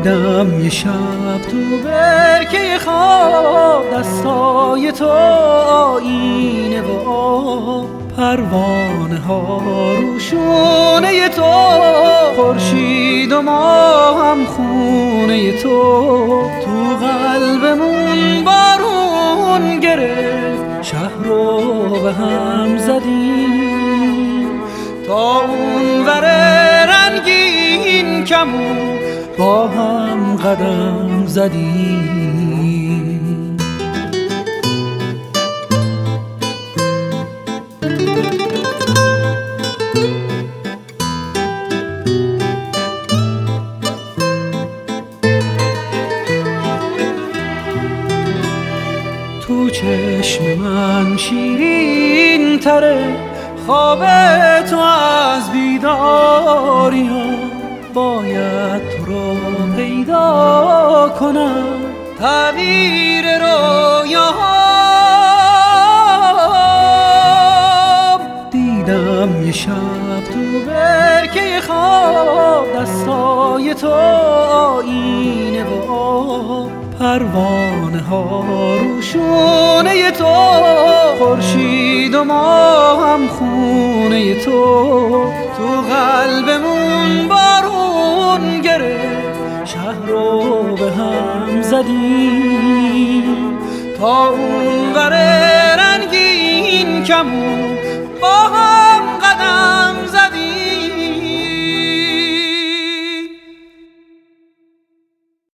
دیدم یه شب تو برکه خواب دستای تو آینه و آب، پروانه ها روشونه تو، خورشید و ما هم خونه تو. تو قلبمون بارون گرفت، شهر رو به هم زدیم، تا اون ور رنگین کمون با هم قدم زدیم. تو چشم من شیرین تره خواب تو از بیداریا، باید تو رو پیدا کنم تعبیر رویاهام. دیدم یه شب تو برکه خواب دستای تو آینه و آب، پروانه ها روشونه تو، خورشید و ما هم خونه تو. تو قلبمون بارون گرفت، شهر رو به هم زدیم، تا اون ور رنگین کمون